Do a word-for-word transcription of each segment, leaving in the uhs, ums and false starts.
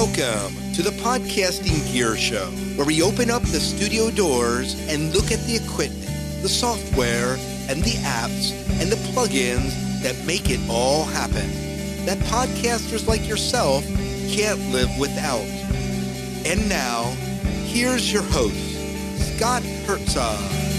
Welcome to the Podcasting Gear Show, where we open up the studio doors and look at the equipment, the software, and the apps, and the plugins that make it all happen, that podcasters like yourself can't live without. And now, here's your host, Scott Herzog.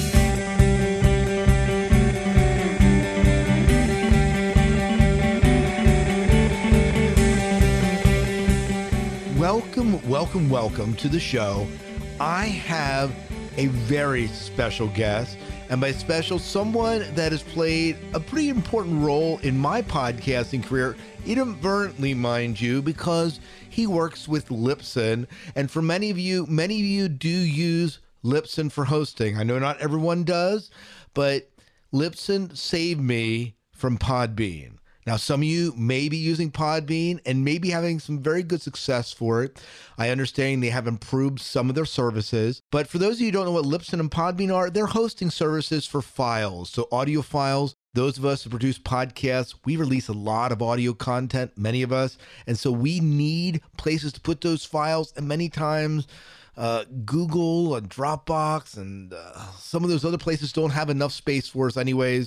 Welcome, welcome, welcome to the show. I have a very special guest, and by special, someone that has played a pretty important role in my podcasting career, inadvertently, mind you, because he works with Libsyn. And for many of you, many of you do use Libsyn for hosting. I know not everyone does, but Libsyn saved me from Podbean. Now, some of you may be using Podbean and may be having some very good success for it. I understand they have improved some of their services. But for those of you who don't know what Libsyn and Podbean are, they're hosting services for files. So audio files, those of us who produce podcasts, we release a lot of audio content, many of us. And so we need places to put those files. And many times, uh, Google and Dropbox and uh, some of those other places don't have enough space for us anyways.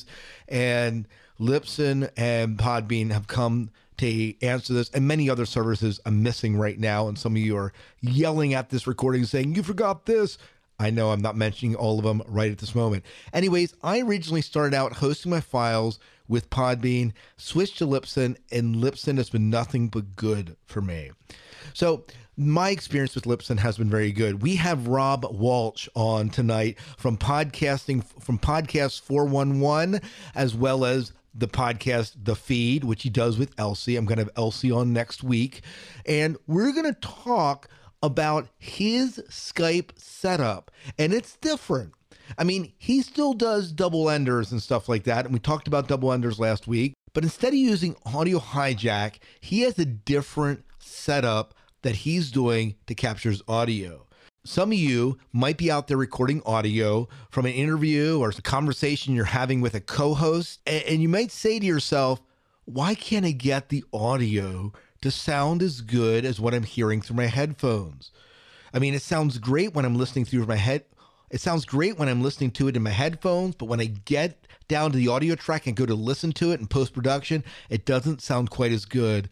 And Libsyn and Podbean have come to answer this, and many other services I'm missing right now. And some of you are yelling at this recording saying, you forgot this. I know I'm not mentioning all of them right at this moment. Anyways, I originally started out hosting my files with Podbean, switched to Libsyn, and Libsyn has been nothing but good for me. So my experience with Libsyn has been very good. We have Rob Walsh on tonight from podcasting, from Podcast four one one, as well as the podcast, The Feed, which he does with Elsie. I'm going to have Elsie on next week. And we're going to talk about his Skype setup. And it's different. I mean, he still does double enders and stuff like that. And we talked about double enders last week. But instead of using Audio Hijack, he has a different setup that he's doing to capture his audio. Some of you might be out there recording audio from an interview or a conversation you're having with a co-host, and you might say to yourself, why can't I get the audio to sound as good as what I'm hearing through my headphones? I mean, it sounds great when I'm listening through my head. It sounds great when I'm listening to it in my headphones, but when I get down to the audio track and go to listen to it in post-production, it doesn't sound quite as good.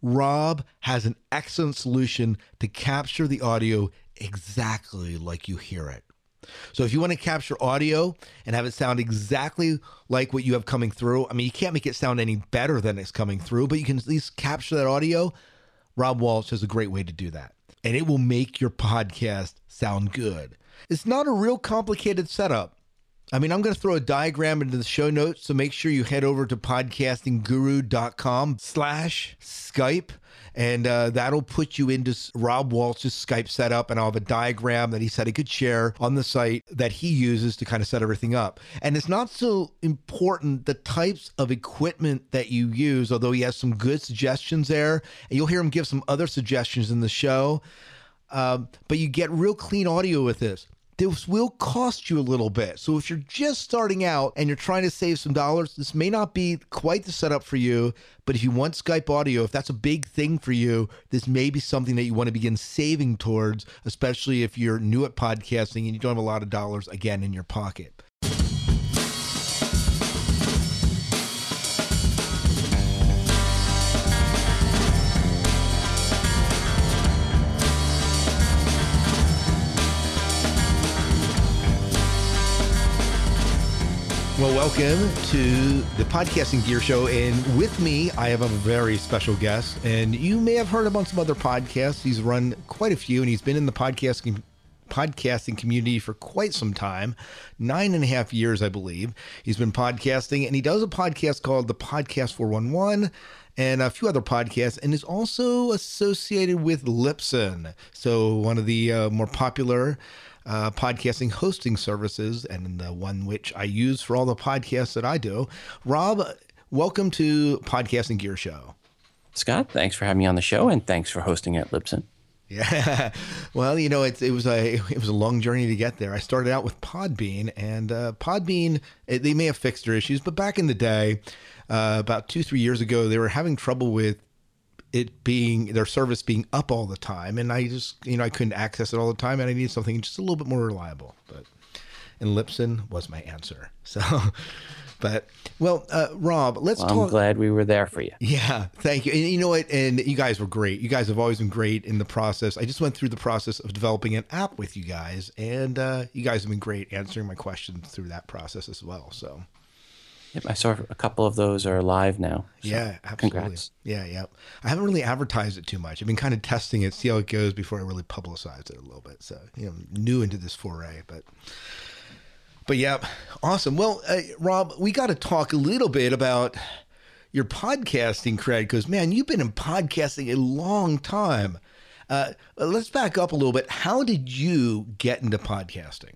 Rob has an excellent solution to capture the audio exactly like you hear it. So if you want to capture audio and have it sound exactly like what you have coming through, I mean, you can't make it sound any better than it's coming through, but you can at least capture that audio. Rob Walsh has a great way to do that, and it will make your podcast sound good. It's not a real complicated setup. I mean, I'm going to throw a diagram into the show notes, so make sure you head over to podcastingguru.com slash Skype, and uh, that'll put you into Rob Walsh's Skype setup, and I'll have a diagram that he said he could share on the site that he uses to kind of set everything up. And it's not so important the types of equipment that you use, although he has some good suggestions there, and you'll hear him give some other suggestions in the show, um, but you get real clean audio with this. This will cost you a little bit. So if you're just starting out and you're trying to save some dollars, this may not be quite the setup for you. But if you want Skype audio, if that's a big thing for you, this may be something that you want to begin saving towards, especially if you're new at podcasting and you don't have a lot of dollars, again, in your pocket. Well, welcome to the Podcasting Gear Show, and with me, I have a very special guest, and you may have heard him on some other podcasts. He's run quite a few, and he's been in the podcasting podcasting community for quite some time, nine and a half years, I believe. He's been podcasting, and he does a podcast called the Podcast four one one, and a few other podcasts, and is also associated with Libsyn, so one of the uh, more popular Uh, podcasting hosting services, and the one which I use for all the podcasts that I do. Rob, welcome to Podcasting Gear Show. Scott, thanks for having me on the show, and thanks for hosting at Libsyn. Yeah, well, you know, it, it was a it was a long journey to get there. I started out with Podbean, and uh, Podbean, they may have fixed their issues, but back in the day, uh, about two, three years ago, they were having trouble with it being their service being up all the time, and I just you know I couldn't access it all the time, and I needed something just a little bit more reliable. But and Libsyn was my answer. So, but well, uh, Rob, let's well, talk. I'm glad we were there for you. Yeah, thank you. And you know what? And you guys were great. You guys have always been great in the process. I just went through the process of developing an app with you guys, and uh, you guys have been great answering my questions through that process as well. So. Yep, I saw a couple of those are live now. So yeah, absolutely. Congrats. Yeah, yeah. I haven't really advertised it too much. I've been kind of testing it, see how it goes before I really publicize it a little bit. So, you know, new into this foray, but, but yeah, awesome. Well, uh, Rob, we got to talk a little bit about your podcasting cred because, man, you've been in podcasting a long time. Uh, let's back up a little bit. How did you get into podcasting?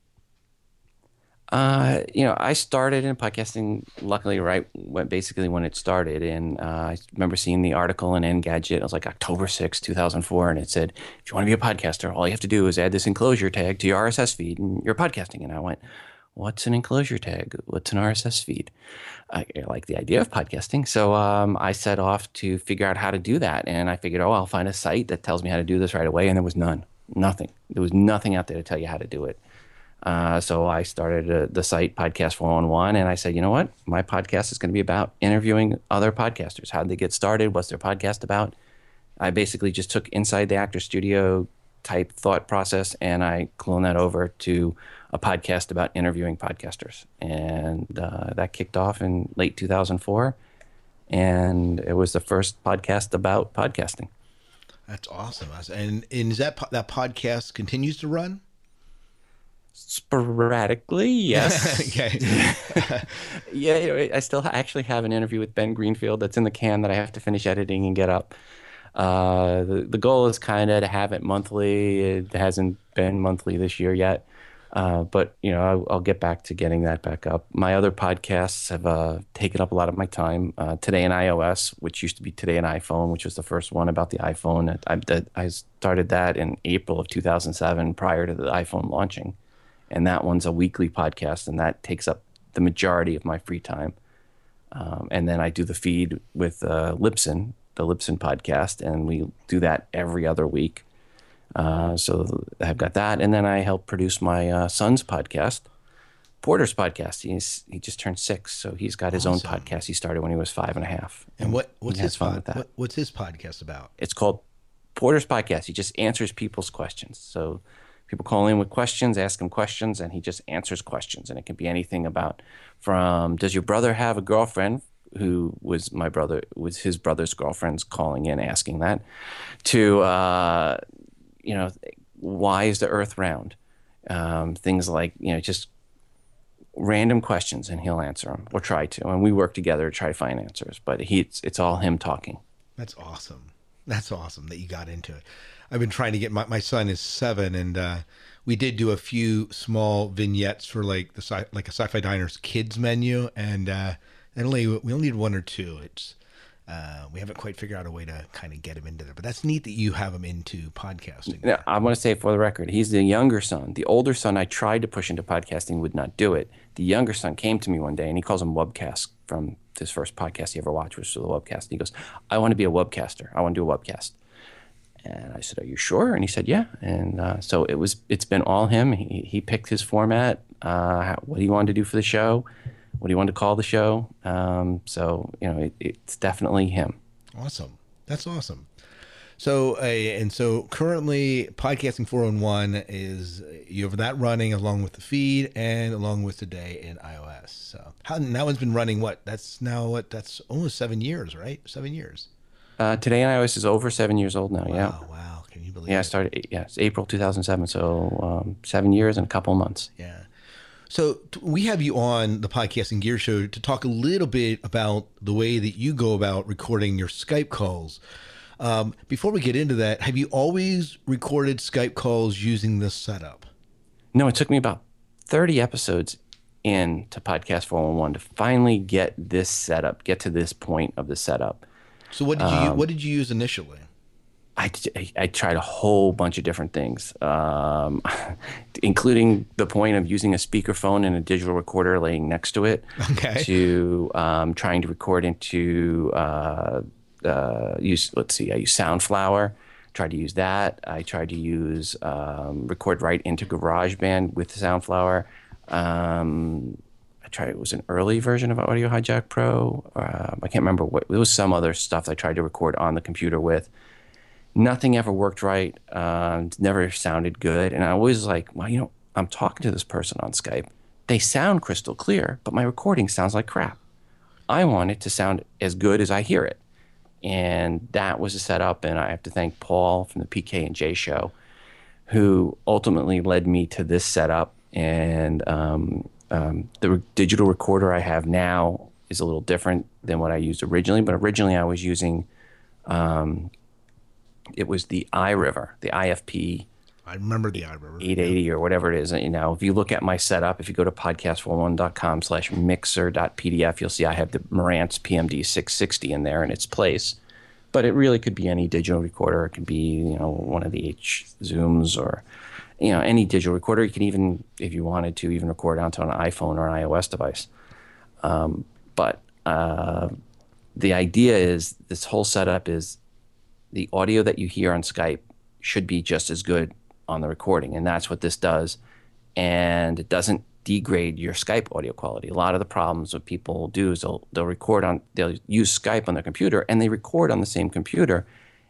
Uh, you know, I started in podcasting, luckily, right when, basically when it started. And uh, I remember seeing the article in Engadget. It was like October sixth, two thousand four. And it said, if you want to be a podcaster, all you have to do is add this enclosure tag to your R S S feed and you're podcasting. And I went, what's an enclosure tag? What's an R S S feed? I, I like the idea of podcasting. So um, I set off to figure out how to do that. And I figured, oh, I'll find a site that tells me how to do this right away. And there was none, nothing. There was nothing out there to tell you how to do it. Uh, so I started uh, the site Podcast four one one, and I said, you know what? My podcast is going to be about interviewing other podcasters. How did they get started? What's their podcast about? I basically just took inside the Actor Studio type thought process, and I cloned that over to a podcast about interviewing podcasters. And uh, that kicked off in late two thousand four, and it was the first podcast about podcasting. That's awesome. And, and is that that podcast continues to run? Sporadically, yes. Okay. Yeah, I still actually have an interview with Ben Greenfield that's in the can that I have to finish editing and get up. Uh, the, the goal is kind of to have it monthly. It hasn't been monthly this year yet, uh, but you know I'll, I'll get back to getting that back up. My other podcasts have uh, taken up a lot of my time. Uh, Today in iOS, which used to be Today in iPhone, which was the first one about the iPhone. I, I started that in April of two thousand seven, prior to the iPhone launching. And that one's a weekly podcast, and that takes up the majority of my free time. Um, and then I do the feed with uh, Libsyn, the Libsyn podcast, and we do that every other week. Uh, so I've got that. And then I help produce my uh, son's podcast, Porter's podcast. He's he just turned six, so he's got his Awesome. own podcast he started when he was five and a half. And what what's he has his fun pod, with that. what, what's his podcast about? It's called Porter's Podcast. He just answers people's questions. So people call in with questions, ask him questions, and he just answers questions. And it can be anything about from, does your brother have a girlfriend? Who was my brother, was his brother's girlfriend's calling in asking that, to, uh, you know, why is the earth round? Um, things like, you know, just random questions, and he'll answer them or try to. And we work together to try to find answers. But he, it's, it's all him talking. That's awesome. That's awesome that you got into it. I've been trying to get my, my son is seven, and uh, we did do a few small vignettes for like the sci, like a Sci-Fi Diner's kids menu, and uh, and only we only need one or two. It's uh, we haven't quite figured out a way to kind of get him into there, but that's neat that you have him into podcasting. Now, I want to say for the record, he's the younger son. The older son I tried to push into podcasting would not do it. The younger son came to me one day, and he calls them webcasts from his first podcast he ever watched, which was the webcast. He goes, I want to be a webcaster. I want to do a webcast. And I said, are you sure? And he said, yeah. And uh, so it was, it's been all him. He, he picked his format, uh, what he wanted to do for the show, what he wanted to call the show. Um, so, you know, it, it's definitely him. Awesome. That's awesome. So, uh, and so currently Podcasting four oh one is, you have that running along with the feed and along with Today in iOS. So how, and that one's been running what? That's now what? That's almost seven years, right? Seven years. Uh, Today in iOS is over seven years old now. Wow, Yeah. Wow. Can you believe Yeah, it? I started, yeah, it's April two thousand seven. So um, seven years and a couple of months. Yeah. So t- we have you on the Podcasting Gear Show to talk a little bit about the way that you go about recording your Skype calls. Um, before we get into that, have you always recorded Skype calls using this setup? No, it took me about thirty episodes in to Podcast four one one to finally get this setup, get to this point of the setup. So what did you Um, what did you use initially? I, I tried a whole bunch of different things, um, including the point of using a speakerphone and a digital recorder laying next to it, Okay. to um, trying to record into uh, uh, use, let's see, I use Soundflower. Tried to use that. I tried to use um, record right into GarageBand with Soundflower. Um, I tried, it was an early version of Audio Hijack Pro. Uh, I can't remember what, it was some other stuff I tried to record on the computer with. Nothing ever worked right. Uh, never sounded good. And I always like, well, you know, I'm talking to this person on Skype. They sound crystal clear, but my recording sounds like crap. I want it to sound as good as I hear it. And that was a setup, and I have to thank Paul from the P K and J show, who ultimately led me to this setup. And um, um, the re- digital recorder I have now is a little different than what I used originally. But originally I was using, um, it was the iRiver, the I F P. I remember the iRiver. eight eighty or whatever it is. You know, if you look at my setup, if you go to podcast one oh one dot com slash mixer dot P D F, you'll see I have the Marantz P M D six sixty in there in its place. But it really could be any digital recorder. It could be, you know, one of the H Zooms or, you know, any digital recorder. You can even, if you wanted to, even record onto an iPhone or an iOS device. Um, but uh, the idea is this whole setup is the audio that you hear on Skype should be just as good on the recording, and that's what this does. And it doesn't degrade your Skype audio quality. A lot of the problems what people do is they'll they'll record on they'll use Skype on their computer, and they record on the same computer,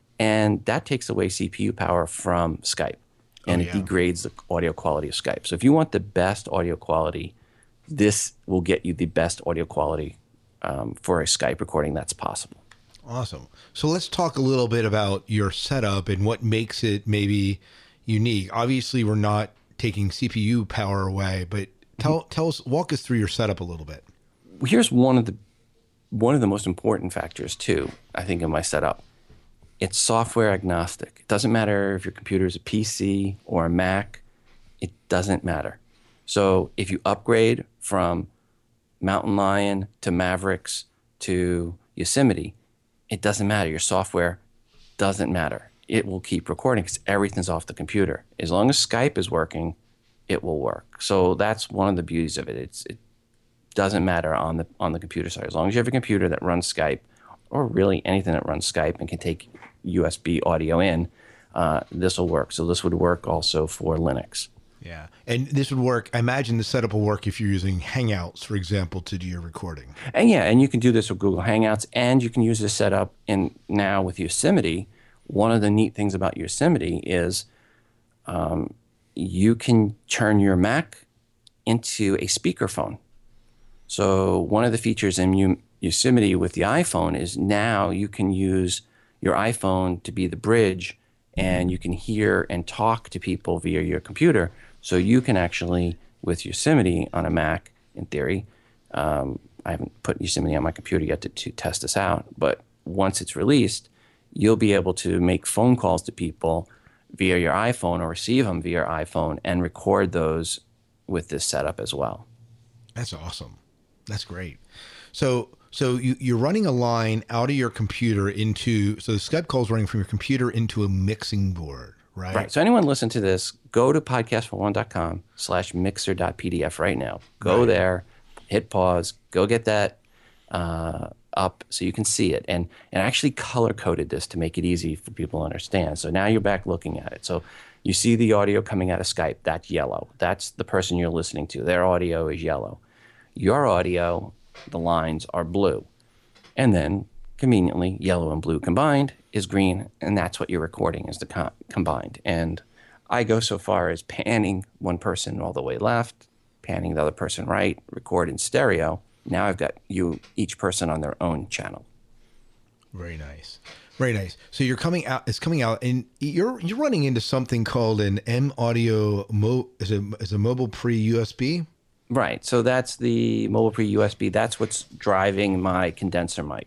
and that takes away C P U power from Skype, and oh, yeah. it degrades the audio quality of Skype. So if you want the best audio quality, this will get you the best audio quality um, for a Skype recording that's possible. Awesome. So let's talk a little bit about your setup and what makes it maybe unique. Obviously, we're not taking C P U power away, but tell tell us, walk us through your setup a little bit. Here's one of the one of the most important factors too, I think, in my setup. It's software agnostic. It doesn't matter if your computer is a P C or a Mac. It doesn't matter. So if you upgrade from Mountain Lion to Mavericks to Yosemite, it doesn't matter. Your software doesn't matter. It will keep recording because everything's off the computer. As long as Skype is working, it will work. So that's one of the beauties of it. It's, it doesn't matter on the on the computer side. As long as you have a computer that runs Skype, or really anything that runs Skype and can take U S B audio in, uh, this will work. So this would work also for Linux. Yeah, and this would work. I imagine the setup will work if you're using Hangouts, for example, to do your recording. And yeah, and you can do this with Google Hangouts, and you can use this setup in now with Yosemite. One of the neat things about Yosemite is um, you can turn your Mac into a speakerphone. So one of the features in U- Yosemite with the iPhone is now you can use your iPhone to be the bridge, and you can hear and talk to people via your computer. So you can actually, with Yosemite on a Mac, in theory, um, I haven't put Yosemite on my computer yet to, to test this out, but once it's released, you'll be able to make phone calls to people via your iPhone or receive them via your iPhone and record those with this setup as well. That's awesome. That's great. So so you, you're running a line out of your computer into, so the Skype call is running from your computer into a mixing board, right? Right. So anyone listen to this, go to podcast one oh one dot com slash mixer dot P D F right now. Go right there, hit pause, go get that uh, up so you can see it. And and actually color-coded this to make it easy for people to understand. So now you're back looking at it. So you see the audio coming out of Skype, that's yellow. That's the person you're listening to. Their audio is yellow. Your audio, the lines are blue. And then, conveniently, yellow and blue combined is green, and that's what you're recording is the co- combined. And I go so far as panning one person all the way left, panning the other person right, record in stereo. Now I've got you, each person on their own channel. Very nice. Very nice. So you're coming out, it's coming out, and you're you're running into something called an M Audio, Mo, is a, is a mobile pre-U S B? Right. So that's the mobile pre-U S B. That's what's driving my condenser mic.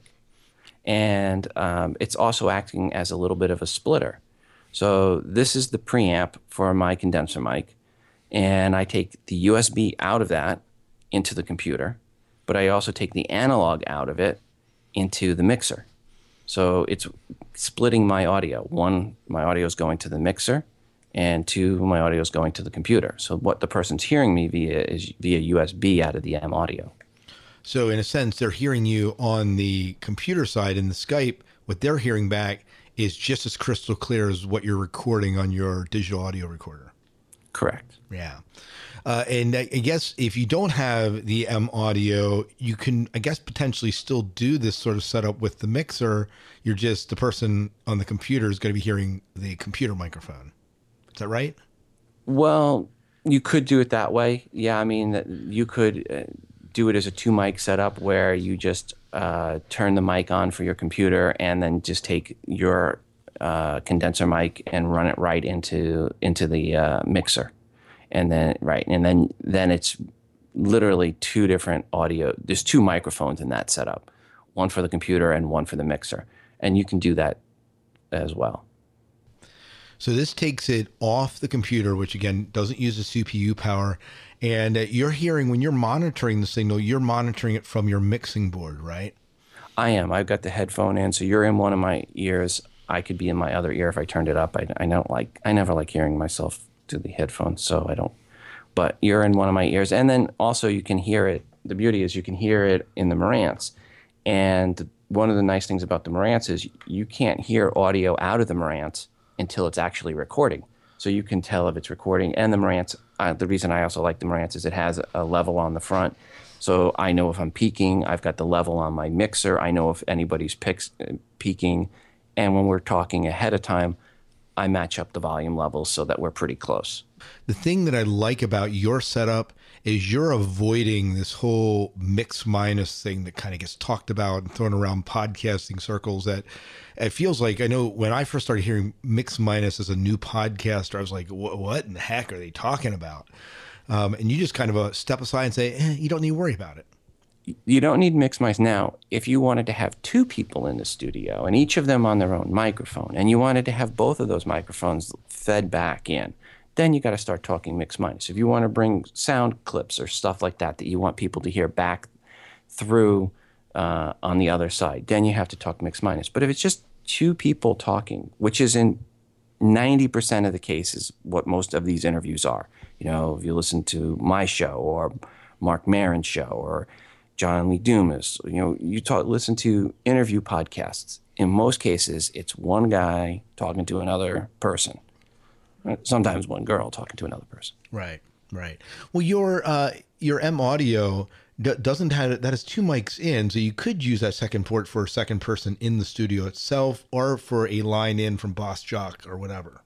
And um, it's also acting as a little bit of a splitter. So this is the preamp for my condenser mic. And I take the U S B out of that into the computer, but I also take the analog out of it into the mixer. So it's splitting my audio. One, my audio is going to the mixer, and two, my audio is going to the computer. So what the person's hearing me via is via U S B out of the M audio. So in a sense, they're hearing you on the computer side in the Skype what they're hearing back is just as crystal clear as what you're recording on your digital audio recorder. Correct. Yeah. Uh, and I, I guess if you don't have the M audio, you can, I guess, potentially still do this sort of setup with the mixer. You're just, the person on the computer is going to be hearing the computer microphone. Is that right? Well, you could do it that way. Yeah, I mean, you could uh, do it as a two mic setup where you just uh, turn the mic on for your computer and then just take your uh, condenser mic and run it right into into the uh, mixer. And then, right, and then then it's literally two different audio. There's two microphones in that setup, one for the computer and one for the mixer. And you can do that as well. So this takes it off the computer, which again doesn't use the C P U power. And uh, you're hearing, when you're monitoring the signal, you're monitoring it from your mixing board, right? I am. I've got the headphone in, so you're in one of my ears. I could be in my other ear if I turned it up. I, I don't like. I never like hearing myself to the headphones, so I don't. But you're in one of my ears, and then also you can hear it. The beauty is you can hear it in the Marantz, and one of the nice things about the Marantz is you can't hear audio out of the Marantz until it's actually recording. So you can tell if it's recording. And the Marantz, uh, the reason I also like the Marantz is it has a level on the front, so I know if I'm peaking. I've got the level on my mixer. I know if anybody's picks, uh, peaking, and when we're talking ahead of time, I match up the volume levels so that we're pretty close. The thing that I like about your setup is you're avoiding this whole mix minus thing that kind of gets talked about and thrown around podcasting circles. That it feels like, I know when I first started hearing mix minus as a new podcaster, I was like, what in the heck are they talking about? Um, and you just kind of uh, step aside and say, eh, you don't need to worry about it. You don't need mix mice. Now, if you wanted to have two people in the studio and each of them on their own microphone, and you wanted to have both of those microphones fed back in, then you got to start talking mix minus. If you want to bring sound clips or stuff like that that you want people to hear back through uh, on the other side, then you have to talk mix minus. But if it's just two people talking, which is in ninety percent of the cases what most of these interviews are, you know, if you listen to my show or Mark Maron's show or John Lee Dumas, you know, you talk, listen to interview podcasts. In most cases, it's one guy talking to another person. Sometimes one girl talking to another person. Right, right. Well, your uh, your M audio d- doesn't have, that has two mics in, so you could use that second port for a second person in the studio itself, or for a line in from Boss Jock or whatever.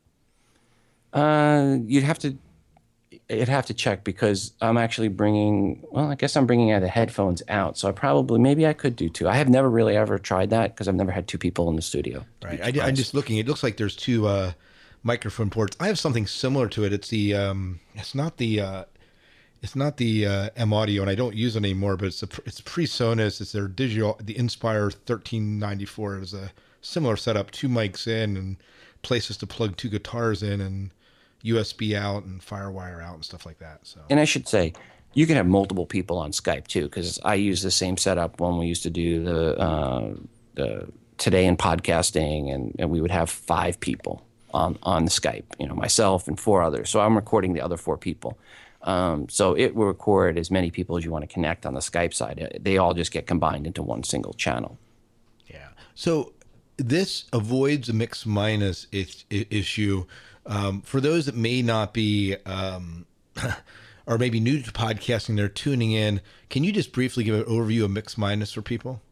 Uh, you'd have to. You'd have to check because I'm actually bringing, well, I guess I'm bringing the headphones out. So I probably, maybe I could do two. I have never really ever tried that because I've never had two people in the studio. Right. I, I'm just looking. It looks like there's two uh, microphone ports. I have something similar to it. It's the, um, it's not the, uh, it's not the uh, M Audio, and I don't use it anymore, but it's a, it's PreSonus. It's their digital, the Inspire thirteen ninety-four. It was a similar setup, two mics in and places to plug two guitars in and U S B out and FireWire out and stuff like that. So, and I should say, you can have multiple people on Skype too, because I use the same setup when we used to do the uh, the Today in Podcasting, and, and we would have five people on on the Skype. You know, myself and four others. So I'm recording the other four people. Um, so it will record as many people as you want to connect on the Skype side. They all just get combined into one single channel. Yeah. So this avoids a mix minus is, issue. Um, for those that may not be, um, or maybe new to podcasting, they're tuning in. Can you just briefly give an overview of mix minus for people?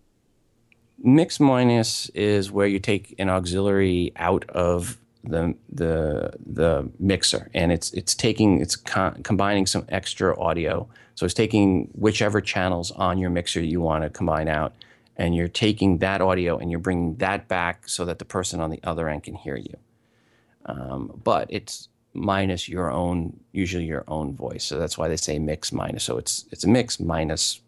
Mix minus is where you take an auxiliary out of the the the mixer, and it's it's taking it's con- combining some extra audio. So it's taking whichever channels on your mixer you want to combine out, and you're taking that audio and you're bringing that back so that the person on the other end can hear you. Um, but it's minus your own, usually your own voice. So that's why they say mix minus. So it's it's a mix minus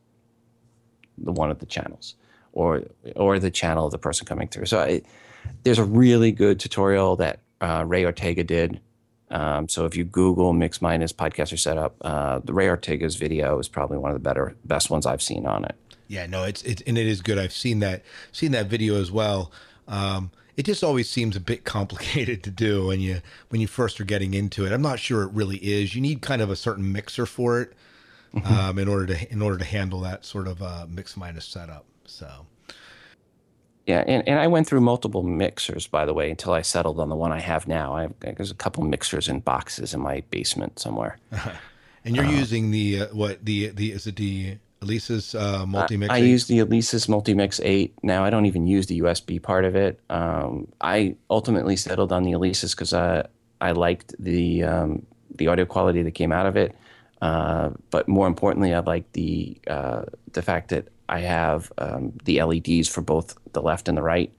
the one of the channels, or or the channel of the person coming through. So I, there's a really good tutorial that uh, Ray Ortega did. Um, so if you Google mix minus podcaster setup, uh, the Ray Ortega's video is probably one of the better, best ones I've seen on it. Yeah, no, it's it's and it is good. I've seen that seen that video as well. Um, It just always seems a bit complicated to do when you when you first are getting into it. I'm not sure it really is. You need kind of a certain mixer for it mm-hmm. um, in order to in order to handle that sort of uh, mix minus setup. So Yeah, and, and I went through multiple mixers, by the way, until I settled on the one I have now. I have, there's a couple mixers in boxes in my basement somewhere. And you're using the uh, what the the is it the Elisa's uh, I, multi mix I eight? use the Alesis Multimix eight. Now, I don't even use the U S B part of it. Um, I ultimately settled on the Alesis because I, I liked the um, the audio quality that came out of it. Uh, but more importantly, I like the uh, the fact that I have um, the L E Ds for both the left and the right.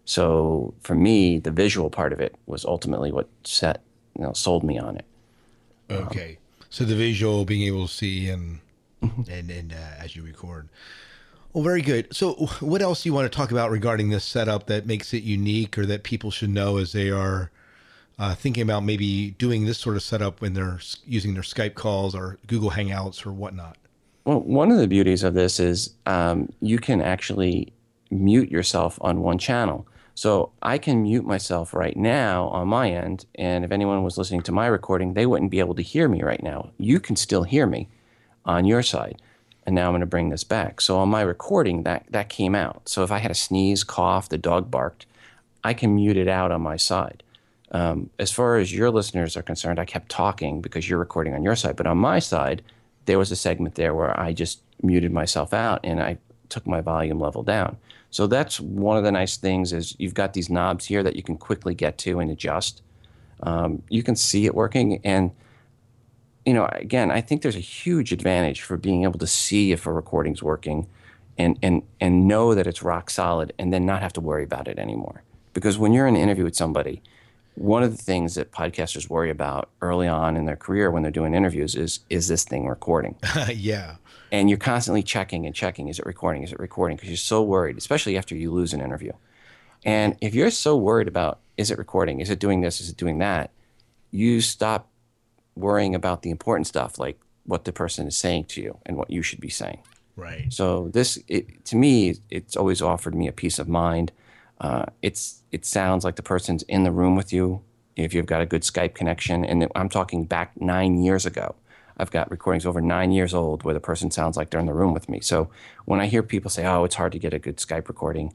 So for me, the visual part of it was ultimately what set you know sold me on it. Okay, so the visual, being able to see and and and uh, as you record. Well, very good. So, what else do you want to talk about regarding this setup that makes it unique, or that people should know as they are uh, thinking about maybe doing this sort of setup when they're s- using their Skype calls or Google Hangouts or whatnot? Well, one of the beauties of this is um, you can actually mute yourself on one channel. So I can mute myself right now on my end, and if anyone was listening to my recording, they wouldn't be able to hear me right now. You can still hear me on your side. And now I'm going to bring this back. So on my recording, that, that came out. So if I had a sneeze, cough, the dog barked, I can mute it out on my side. Um, as far as your listeners are concerned, I kept talking because you're recording on your side. But on my side, there was a segment there where I just muted myself out and I took my volume level down. So that's one of the nice things is you've got these knobs here that you can quickly get to and adjust. Um, you can see it working. And you know, again, I think there's a huge advantage for being able to see if a recording's working and, and, and know that it's rock solid and then not have to worry about it anymore. Because when you're in an interview with somebody, one of the things that podcasters worry about early on in their career when they're doing interviews is, is this thing recording? Yeah. And you're constantly checking and checking, is it recording? Is it recording? Because you're so worried, especially after you lose an interview. And if you're so worried about, is it recording? Is it doing this? Is it doing that? You stop worrying about the important stuff like what the person is saying to you and what you should be saying. Right. So this, it, to me, it's always offered me a peace of mind. Uh, it's it sounds like the person's in the room with you if you've got a good Skype connection. And I'm talking back nine years ago. I've got recordings over nine years old where the person sounds like they're in the room with me. So when I hear people say, "Oh, it's hard to get a good Skype recording,"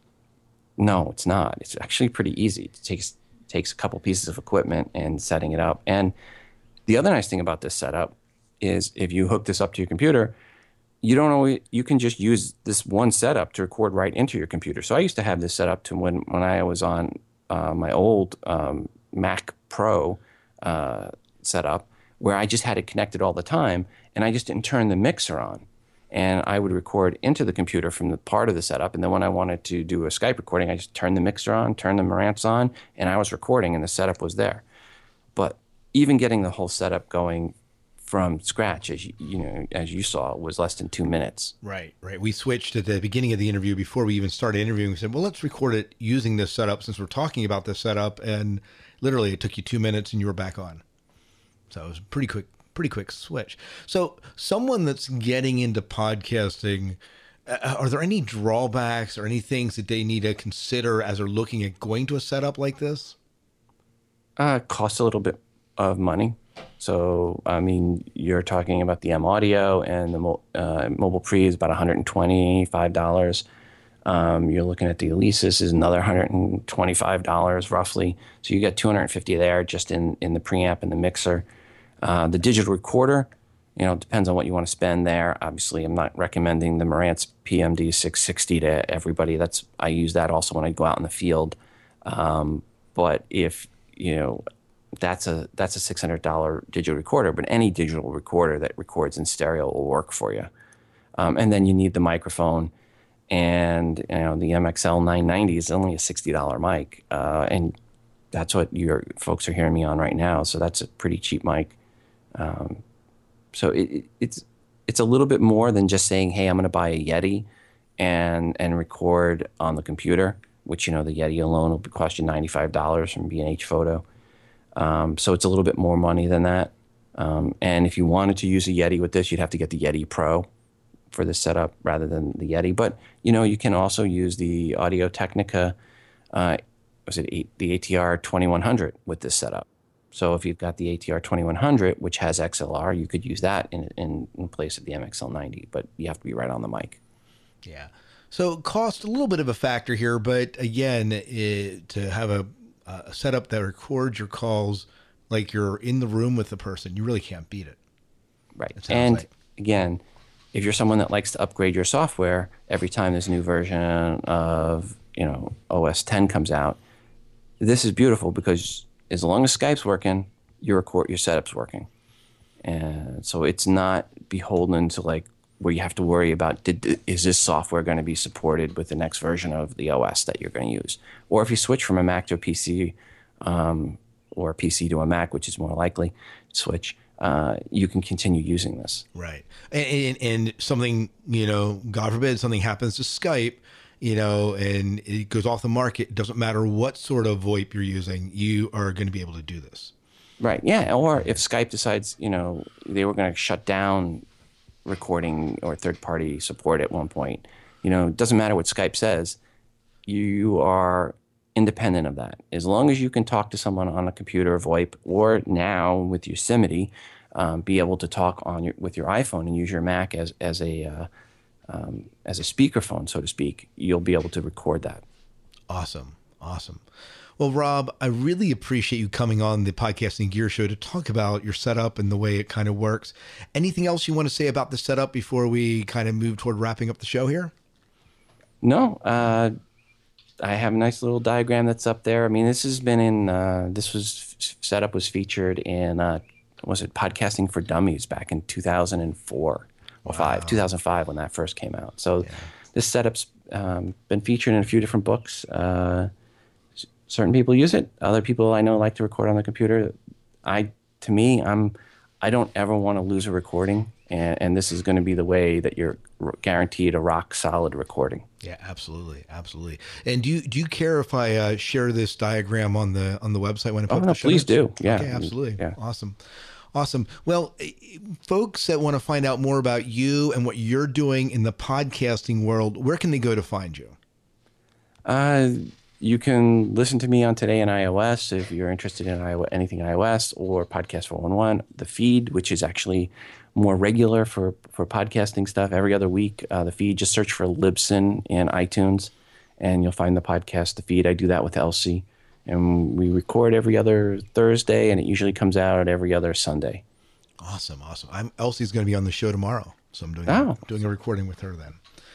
no, it's not. It's actually pretty easy. It takes takes a couple pieces of equipment and setting it up. And the other nice thing about this setup is if you hook this up to your computer, you don't always, you can just use this one setup to record right into your computer. So I used to have this set up to when, when I was on uh, my old um, Mac Pro uh, setup where I just had it connected all the time and I just didn't turn the mixer on. And I would record into the computer from the part of the setup. And then when I wanted to do a Skype recording, I just turned the mixer on, turned the Marantz on, and I was recording and the setup was there. But even getting the whole setup going from scratch, as you, you know, as you saw, was less than two minutes. Right, right. We switched at the beginning of the interview before we even started interviewing. We said, well, let's record it using this setup since we're talking about this setup. And literally it took you two minutes and you were back on. So it was a pretty quick, pretty quick switch. So someone that's getting into podcasting, uh, are there any drawbacks or any things that they need to consider as they're looking at going to a setup like this? Uh, it costs a little bit of money. So, I mean, you're talking about the M Audio and the mo- uh, Mobile Pre is about one hundred twenty-five dollars. Um, you're looking at the Alesis is another one hundred twenty-five dollars roughly. So you get two hundred fifty dollars there just in, in the preamp and the mixer. Uh, the digital recorder, you know, it depends on what you want to spend there. Obviously, I'm not recommending the Marantz P M D six sixty to everybody. That's I use that also when I go out in the field. Um, but if, you know, that's a that's a six hundred dollars digital recorder, but any digital recorder that records in stereo will work for you. Um, and then you need the microphone, and you know the M X L nine ninety is only a sixty dollars mic, uh, and that's what your folks are hearing me on right now. So that's a pretty cheap mic. Um, so it, it's it's a little bit more than just saying, "Hey, I'm going to buy a Yeti and and record on the computer," which you know the Yeti alone will cost you ninety-five dollars from B and H Photo. Um, so it's a little bit more money than that. Um, and if you wanted to use a Yeti with this, you'd have to get the Yeti Pro for this setup rather than the Yeti. But, you know, you can also use the Audio Technica, uh, was it the A T R twenty-one hundred with this setup. So if you've got the A T R twenty-one hundred, which has X L R, you could use that in, in, in place of the M X L ninety, but you have to be right on the mic. Yeah. So cost a little bit of a factor here, but again, it, to have a, a setup that records your calls like you're in the room with the person, you really can't beat it. Right. It sounds And like. again, if you're someone that likes to upgrade your software every time there's a new version of, you know, O S ten comes out, this is beautiful because as long as Skype's working, your record, your setup's working. And so it's not beholden to like where you have to worry about, did, is this software going to be supported with the next version of the O S that you're going to use? Or if you switch from a Mac to a P C, um, or a P C to a Mac, which is more likely, switch, uh, you can continue using this. Right. And, and, and something, you know, God forbid something happens to Skype, you know, and it goes off the market. It doesn't matter what sort of VoIP you're using, you are going to be able to do this. Right. Yeah. Or if Skype decides, you know, they were going to shut down recording or third-party support at one point, you know, it doesn't matter what Skype says. You are independent of that. As long as you can talk to someone on a computer, VoIP, or now with Yosemite, um, be able to talk on your with your iPhone and use your Mac as as a uh, um, as a speakerphone, so to speak, you'll be able to record that. Awesome. Awesome. Well, Rob, I really appreciate you coming on the Podcasting Gear Show to talk about your setup and the way it kind of works. Anything else you want to say about the setup before we kind of move toward wrapping up the show here? No, uh, I have a nice little diagram that's up there. I mean, this has been in, uh, this was setup was featured in, uh, was it Podcasting for Dummies back in two thousand four or wow. five, two thousand five when that first came out. So yeah. This setup's um, been featured in a few different books. Uh, certain people use it. Other people I know like to record on the computer. I, to me, I'm, I don't ever want to lose a recording. And, and this is going to be the way that you're guaranteed a rock solid recording. Yeah, absolutely, absolutely. And do you do you care if I uh, share this diagram on the on the website when I put oh, the no, show please notes? do. Yeah, okay, absolutely. Yeah. Awesome, awesome. Well, folks that want to find out more about you and what you're doing in the podcasting world, where can they go to find you? Uh, you can listen to me on Today in iOS if you're interested in iOS, anything iOS, or Podcast four one one, the feed, which is actually more regular for, for podcasting stuff every other week. Uh, the feed, just search for Libsyn in iTunes and you'll find the podcast, the feed. I do that with Elsie. And we record every other Thursday and it usually comes out every other Sunday. Awesome, awesome. I'm Elsie's going to be on the show tomorrow. So I'm doing, oh. a, doing a recording with her then.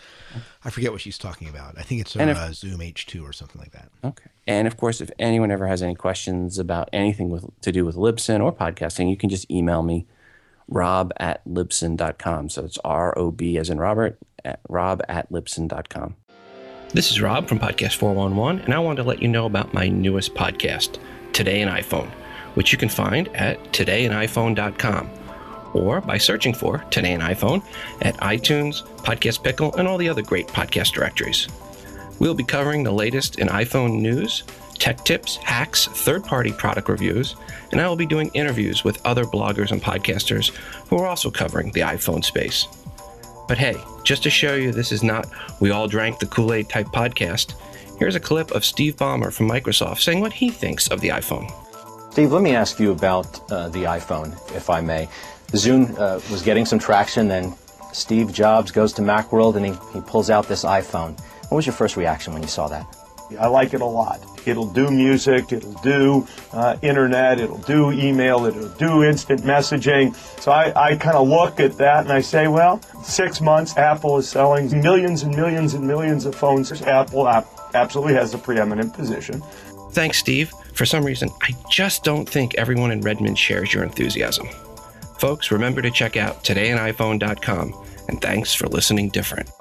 I forget what she's talking about. I think it's her, if, uh, Zoom H two or something like that. Okay. And of course, if anyone ever has any questions about anything with to do with Libsyn or podcasting, you can just email me, rob at libsyn dot com. So it's R O B as in Robert, at rob at libsyn dot com. This is Rob from Podcast four one one, and I wanted to let you know about my newest podcast, Today in iPhone, which you can find at today in iphone dot com or by searching for Today in iPhone at iTunes, Podcast Pickle, and all the other great podcast directories. We'll be covering the latest in iPhone news, tech tips, hacks, third-party product reviews, and I will be doing interviews with other bloggers and podcasters who are also covering the iPhone space. But hey, just to show you this is not we all drank the Kool-Aid type podcast, here's a clip of Steve Ballmer from Microsoft saying what he thinks of the iPhone. Steve, let me ask you about uh, the iPhone, if I may. Zune uh, was getting some traction, then Steve Jobs goes to Macworld and he, he pulls out this iPhone. What was your first reaction when you saw that? I like it a lot. It'll do music, it'll do uh, internet, it'll do email, it'll do instant messaging. So I, I kind of look at that and I say, well, six months, Apple is selling millions and millions and millions of phones. Apple ap- absolutely has the preeminent position. Thanks, Steve. For some reason, I just don't think everyone in Redmond shares your enthusiasm. Folks, remember to check out today in iphone dot com, and thanks for listening different.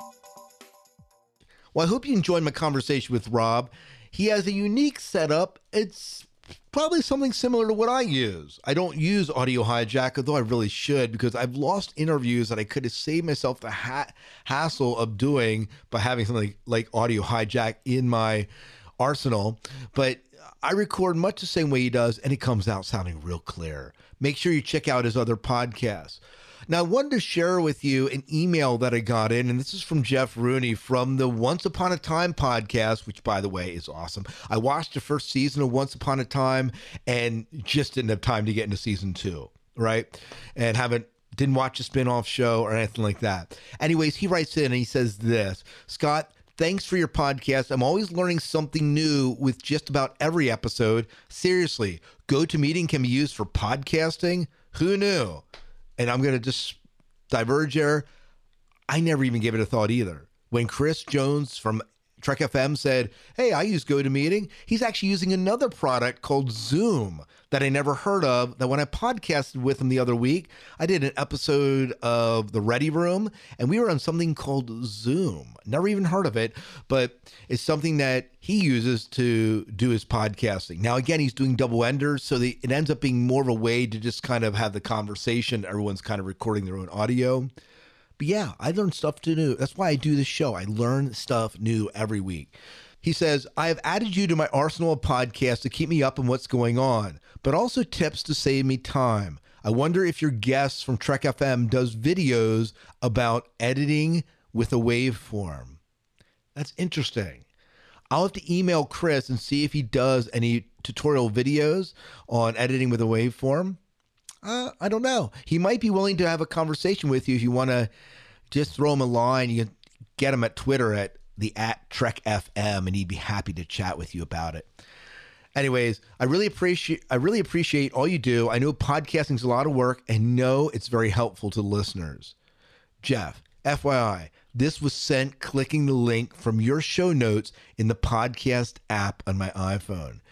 Well, I hope you enjoyed my conversation with Rob. He has a unique setup. It's probably something similar to what I use. I don't use Audio Hijack, although I really should, because I've lost interviews that I could have saved myself the ha- hassle of doing by having something like Audio Hijack in my arsenal. But I record much the same way he does, and it comes out sounding real clear. Make sure you check out his other podcasts. Now, I wanted to share with you an email that I got in, and this is from Jeff Rooney from the Once Upon a Time podcast, which, by the way, is awesome. I watched the first season of Once Upon a Time and just didn't have time to get into season two, right? And haven't didn't watch a spin-off show or anything like that. Anyways, he writes in and he says this, Scott, Thanks for your podcast. I'm always learning something new with just about every episode. Seriously, GoToMeeting can be used for podcasting? Who knew? And I'm going to just diverge here. I never even gave it a thought either. When Chris Jones from Trek F M said, hey, I use GoToMeeting, he's actually using another product called Zoom that I never heard of, that when I podcasted with him the other week, I did an episode of The Ready Room, and we were on something called Zoom. Never even heard of it, but it's something that he uses to do his podcasting. Now, again, he's doing double enders, so the, it ends up being more of a way to just kind of have the conversation. Everyone's kind of recording their own audio. But yeah, I learned stuff to do. That's why I do this show. I learn stuff new every week. He says, I have added you to my arsenal of podcasts to keep me up on what's going on, but also tips to save me time. I wonder if your guest from Trek F M does videos about editing with a waveform. That's interesting. I'll have to email Chris and see if he does any tutorial videos on editing with a waveform. Uh, I don't know. He might be willing to have a conversation with you if you want to just throw him a line. You can get him at Twitter at the at Trek F M, and he'd be happy to chat with you about it. Anyways, I really appreciate I really appreciate all you do. I know podcasting is a lot of work, and know it's very helpful to listeners. Jeff, F Y I, this was sent clicking the link from your show notes in the podcast app on my iPhone.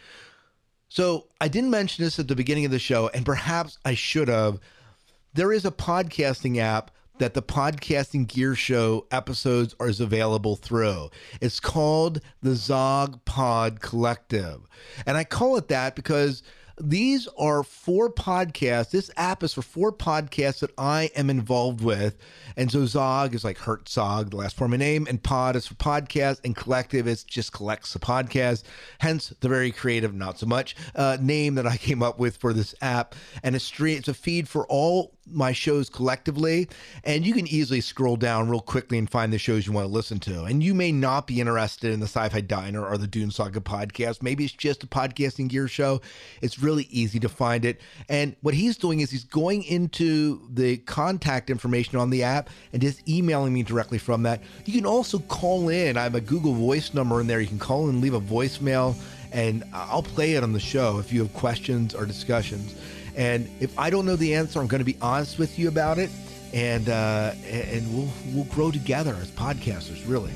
So I didn't mention this at the beginning of the show, and perhaps I should have. There is a podcasting app that the Podcasting Gear Show episodes are available through. It's called the Zog Pod Collective. And I call it that because these are four podcasts. This app is for four podcasts that I am involved with. And so Zog is like Herzog, the last part of my name, and Pod is for podcast, and Collective is just collects the podcast. Hence the very creative, not so much, uh, name that I came up with for this app. And it's, stream, it's a feed for all my shows collectively. And you can easily scroll down real quickly and find the shows you want to listen to. And you may not be interested in the Sci-Fi Diner or the Dune Saga podcast. Maybe it's just a Podcasting Gear Show. It's really easy to find it. And what he's doing is he's going into the contact information on the app and just emailing me directly from that. You can also call in. I have a Google Voice number in there. You can call in and leave a voicemail, and I'll play it on the show if you have questions or discussions. And if I don't know the answer, I'm going to be honest with you about it, and uh, and we'll we'll grow together as podcasters, really.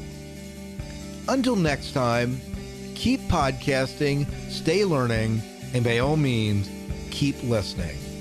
Until next time, keep podcasting, stay learning, and by all means, keep listening.